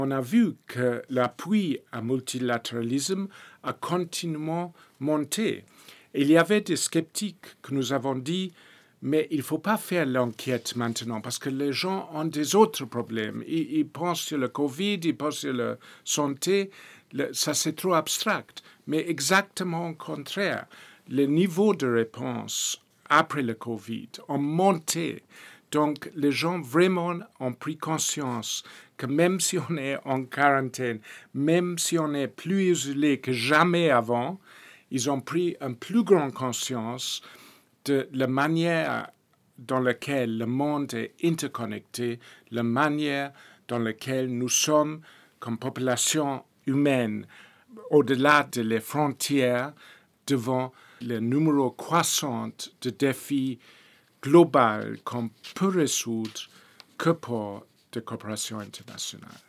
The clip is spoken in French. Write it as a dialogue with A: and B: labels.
A: On a vu que l'appui au multilatéralisme a continuellement monté. Il y avait des sceptiques que nous avons dit, mais il ne faut pas faire l'enquête maintenant parce que les gens ont des autres problèmes. Ils pensent sur le Covid, ils pensent sur la santé. Ça, c'est trop abstract. Mais exactement au contraire, le niveau de réponse après le Covid a monté. Donc, les gens vraiment ont pris conscience que même si on est en quarantaine, même si on est plus isolé que jamais avant, ils ont pris une plus grande conscience de la manière dans laquelle le monde est interconnecté, la manière dans laquelle nous sommes comme population humaine, au-delà de les frontières, devant le numéro croissant de défis globaux qu'on peut résoudre que pour de coopération internationale.